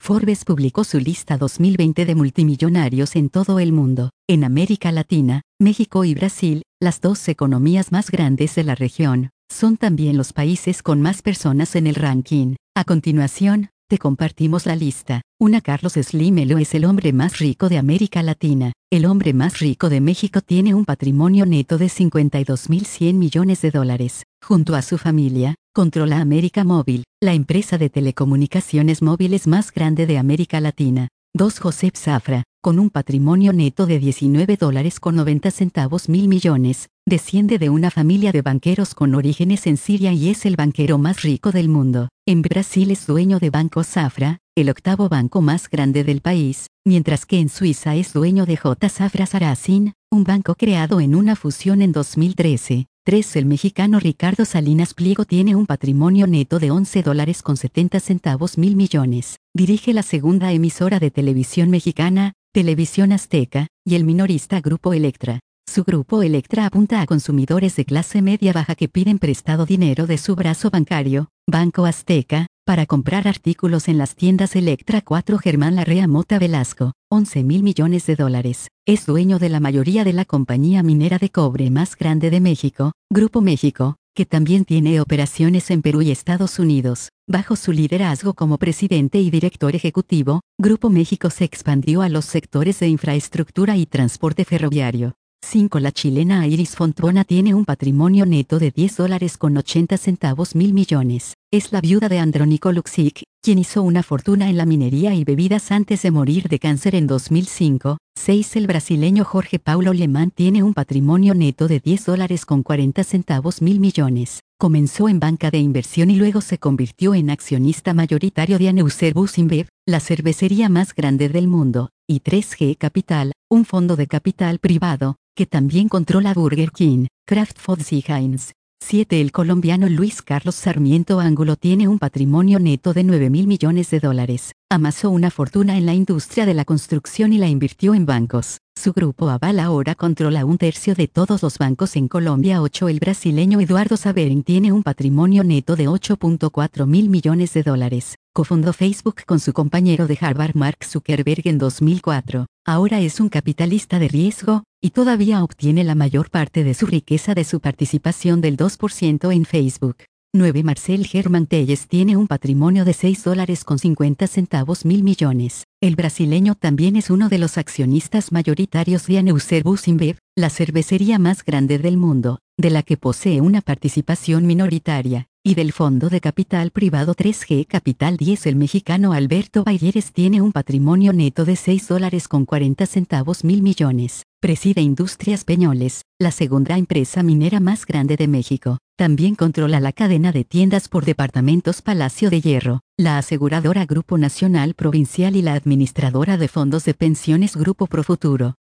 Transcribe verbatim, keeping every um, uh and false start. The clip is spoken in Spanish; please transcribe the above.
Forbes publicó su lista dos mil veinte de multimillonarios en todo el mundo. En América Latina, México y Brasil, las dos economías más grandes de la región, son también los países con más personas en el ranking. A continuación, te compartimos la lista. uno Carlos Slim Elo es el hombre más rico de América Latina. El hombre más rico de México tiene un patrimonio neto de cincuenta y dos mil cien millones de dólares. Junto a su familia, controla América Móvil, la empresa de telecomunicaciones móviles más grande de América Latina. dos Josep Zafra, con un patrimonio neto de diecinueve dólares con noventa centavos mil millones, desciende de una familia de banqueros con orígenes en Siria y es el banquero más rico del mundo. En Brasil es dueño de Banco Safra, el octavo banco más grande del país, mientras que en Suiza es dueño de J. Safra Saracen, un banco creado en una fusión en dos mil trece. tres El mexicano Ricardo Salinas Pliego tiene un patrimonio neto de once dólares con setenta centavos mil millones. Dirige la segunda emisora de televisión mexicana, Televisión Azteca, y el minorista Grupo Electra. Su Grupo Electra apunta a consumidores de clase media baja que piden prestado dinero de su brazo bancario, Banco Azteca, para comprar artículos en las tiendas Electra. cuatro Germán Larrea Mota Velasco, once mil millones de dólares. Es dueño de la mayoría de la compañía minera de cobre más grande de México, Grupo México, que también tiene operaciones en Perú y Estados Unidos. Bajo su liderazgo como presidente y director ejecutivo, Grupo México se expandió a los sectores de infraestructura y transporte ferroviario. cinco La chilena Iris Fontbona tiene un patrimonio neto de diez dólares con ochenta centavos mil millones. Es la viuda de Andrónico Luksic, quien hizo una fortuna en la minería y bebidas antes de morir de cáncer en dos mil cinco. seis El brasileño Jorge Paulo Lemann tiene un patrimonio neto de diez dólares con cuarenta centavos mil millones. Comenzó en banca de inversión y luego se convirtió en accionista mayoritario de Anheuser-Busch InBev, la cervecería más grande del mundo, y tres G Capital, un fondo de capital privado, que también controla Burger King, Kraft Foods y Heinz. siete El colombiano Luis Carlos Sarmiento Ángulo tiene un patrimonio neto de nueve mil millones de dólares. Amasó una fortuna en la industria de la construcción y la invirtió en bancos. Su grupo Aval ahora controla un tercio de todos los bancos en Colombia. ocho El brasileño Eduardo Saverin tiene un patrimonio neto de ocho punto cuatro mil millones de dólares. Cofundó Facebook con su compañero de Harvard Mark Zuckerberg en dos mil cuatro. Ahora es un capitalista de riesgo, y todavía obtiene la mayor parte de su riqueza de su participación del dos por ciento en Facebook. nueve Marcel Germán Telles tiene un patrimonio de seis dólares con cincuenta centavos mil millones. El brasileño también es uno de los accionistas mayoritarios de Anheuser-Busch InBev, la cervecería más grande del mundo, de la que posee una participación minoritaria, y del fondo de capital privado tres G Capital. diez El mexicano Alberto Balleres tiene un patrimonio neto de seis dólares con cuarenta centavos mil millones. Preside Industrias Peñoles, la segunda empresa minera más grande de México. También controla la cadena de tiendas por departamentos Palacio de Hierro, la aseguradora Grupo Nacional Provincial y la administradora de fondos de pensiones Grupo Profuturo.